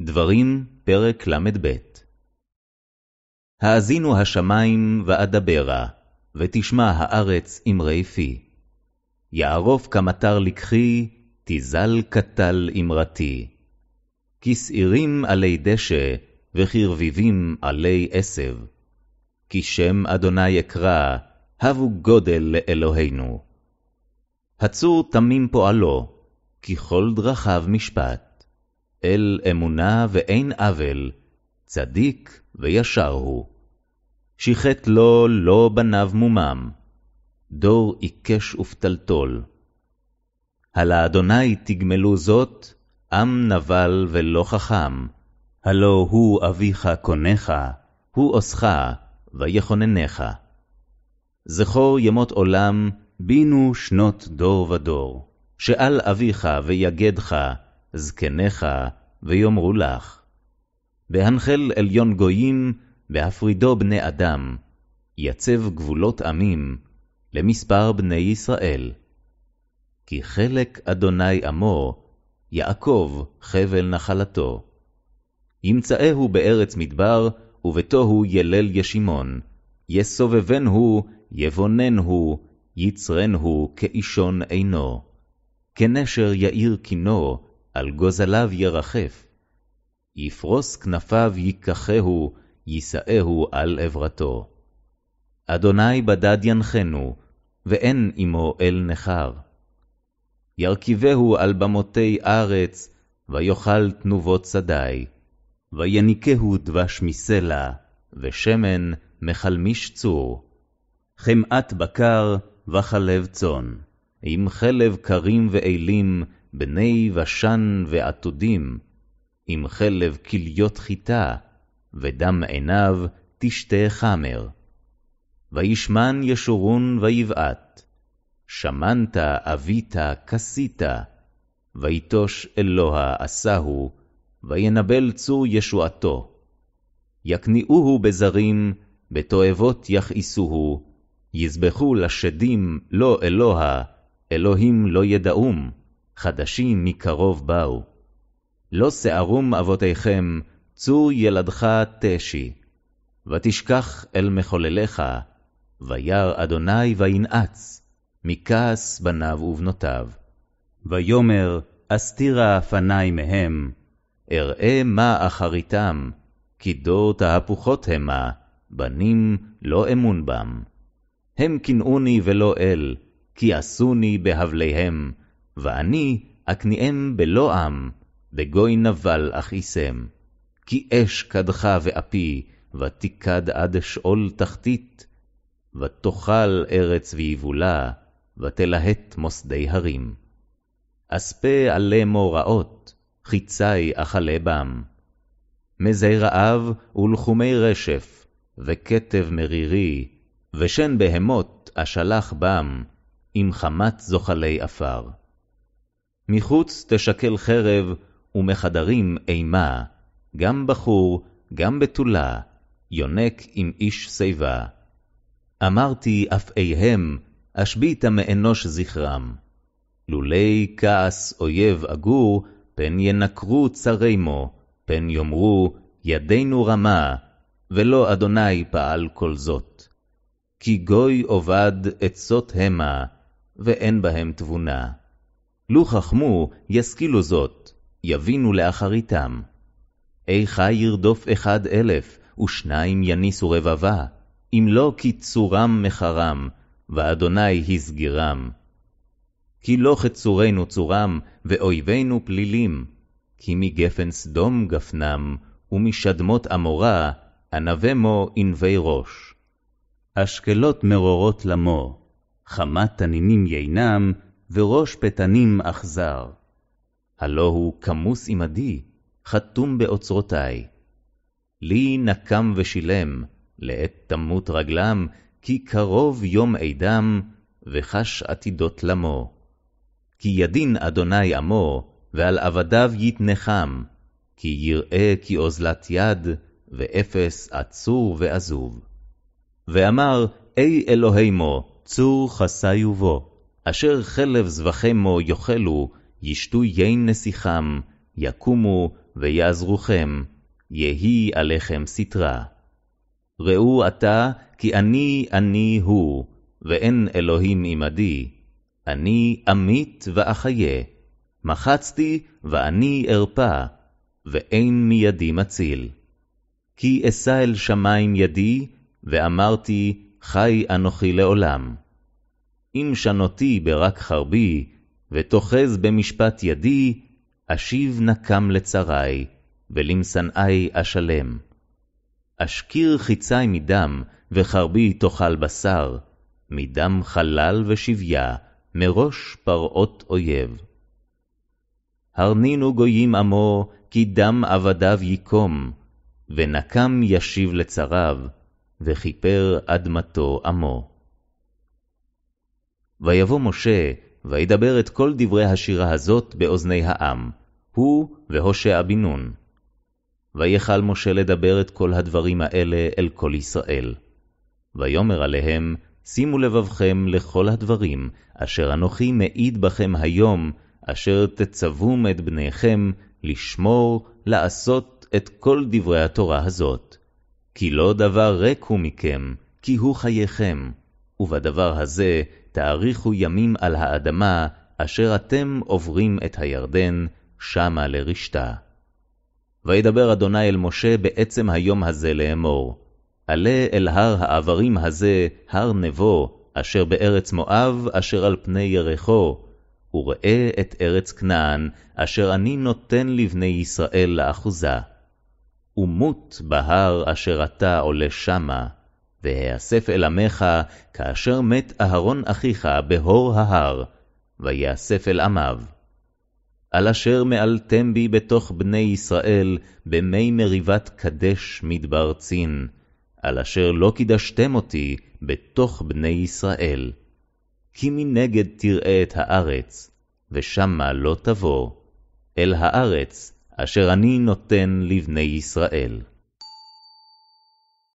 דברים, פרק ל"ב. האזינו השמיים ואדברה, ותשמע הארץ אמרי פי. יערוף כמטר לקחי, תזל קטל אמרתי. כשעירים עלי דשא, וכרביבים עלי עשב. כי שם אדוני אקרא, הבו גודל לאלוהינו. הצור תמים פועלו, כי כל דרכיו משפט. אל אמונה ואין עוול, צדיק וישר הוא. שיחת לו לא בניו מומם, דור עיקש ופתלתול. הלא אדוני תגמלו זאת, עם נבל ולא חכם. הלא הוא אביך קונך, הוא עושך ויכוננך. זכור ימות עולם, בינו שנות דור ודור. שאל אביך ויגדך, זקניך ויאמרו לך. בהנחל עליון גויים, בהפרידו בני אדם, יצב גבולות עמים, למספר בני ישראל. כי חלק אדוני עמו, יעקב חבל נחלתו. ימצאהו בארץ מדבר, ובתוהו ילל ישימון. יסובבנו, יבוננו, יצרנו כאישון עינו. כנשר יאיר כינו, על גוזליו ירחף. יפרוס כנפיו ייקחהו, יישאהו על עברתו. אדוני בדד ינחנו, ואין עמו אל נחר. ירכיבהו על במותי ארץ, ויאכל תנובות שדי. ויניקהו דבש מסלע, ושמן מחלמיש צור. חמאת בקר וחלב צאן, עם חלב קרים ואילים, בני ושן ועתודים, עם חלב כליות חיטה, ודם עיניו תשתה חמר. וישמן ישורון ויבעט, שמנת אבית כסית, ויטוש אלוה עשהו, וינבל צור ישועתו. יקניעוהו בזרים, בתועבות יכעיסוהו, יזבחו לשדים לא אלוה, אלוהים לא ידעום, חדשים מקרוב באו. לא שערום אבותיכם, צור ילדך תשי. ותשכח אל מחולליך, וירא אדוני וינעץ, מכעס בניו ובנותיו. ויאמר, אסתירה פני מהם, אראה מה אחריתם, כי דור תהפוכות המה, בנים לא אמון בם. הם קנאוני ולא אל, כי עשוני בהבליהם, ואני אקניאם בלא עם, בגוי נבל אכיסם. כי אש קדך ואפי, ותיקד עד שאול תחתית, ותאכל ארץ ויבולה, ותלהט מוסדי הרים. אספה עלי מוראות, חיצי אכלה בם. מזי רעב ולחומי רשף, וכתב מרירי, ושן בהמות אשלח בם, עם חמת זוחלי אפר. מחוץ תשקל חרב, ומחדרים אימה, גם בחור, גם בתולה, יונק עם איש שיבה. אמרתי אף איהם, אשביתה מאנוש זכרם. לולי כעס אויב אגור, פן ינקרו צרימו, פן יאמרו, ידינו רמה, ולא אדוני פעל כל זאת. כי גוי עובד עצות המה, ואין בהם תבונה. לו חכמו, ישכילו זאת, יבינו לאחריתם. איכה ירדוף 1,000, ושניים יניסו רבבה, אם לא כי צורם מחרם, ואדוני הסגירם. כי לא חצורנו צורם, ואויבינו פלילים, כי מגפן סדום גפנם, ומשדמות אמורה, ענבמו ענבי ראש. אשקלות מרורות למו, חמת תנינים יינם, וראש פתנים אכזר. הלא הוא כמוס עמדי, חתום באוצרותי. לי נקם ושילם, לעת תמות רגלם, כי קרוב יום עדם, וחש עתידות למו. כי ידין אדוני עמו, ועל עבדיו יתנחם, כי יראה כי אוזלת יד, ואפס עצור ועזוב. ואמר, אי אלוהימו, צור חסיו בו, אשר חלב זבחמו יאכלו, ישתו יין נסיכם, יקומו ויעזרוכם, יהי עליכם סתרה. ראו עתה, כי אני הוא, ואין אלוהים עמדי. אני אמית ואחיה, מחצתי ואני ארפא, ואין מידי מציל. כי אשא אל שמים ידי, ואמרתי, חי אנוכי לעולם. אם שנותי ברק חרבי, ותוחז במשפט ידי, אשיב נקם לצרי, ולמשנאי אשלם. אשכיר חיצי מדם, וחרבי תאכל בשר, מדם חלל ושביה, מראש פרעות אויב. הרנינו גויים עמו, כי דם עבדיו יקום, ונקם ישיב לצריו, וכיפר אדמתו עמו. ויבוא משה, וידבר את כל דברי השירה הזאת באוזני העם, הוא והושע בן נון. ויכל משה לדבר את כל הדברים האלה אל כל ישראל. ויאמר עליהם, שימו לבבכם לכל הדברים, אשר אנוכי מעיד בכם היום, אשר תצוום את בניכם לשמור, לעשות את כל דברי התורה הזאת. כי לא דבר ריק הוא מכם, כי הוא חייכם, ובדבר הזה תאריכו ימים על האדמה, אשר אתם עוברים את הירדן, שמה לרשתה. וידבר אדוני אל משה בעצם היום הזה לאמור, עלה אל הר העברים הזה, הר נבו, אשר בארץ מואב, אשר על פני ירחו, וראה את ארץ כנען, אשר אני נותן לבני ישראל לאחוזה. ומות בהר אשר אתה עולה שמה, והאסף אל עמך, כאשר מת אהרון אחיך בהור ההר, ויאסף אל עמיו. על אשר מעלתם בי בתוך בני ישראל, במי מריבת קדש מדבר צין, על אשר לא קידשתם אותי בתוך בני ישראל. כי מנגד תראה את הארץ, ושמה לא תבוא, אל הארץ אשר אני נותן לבני ישראל.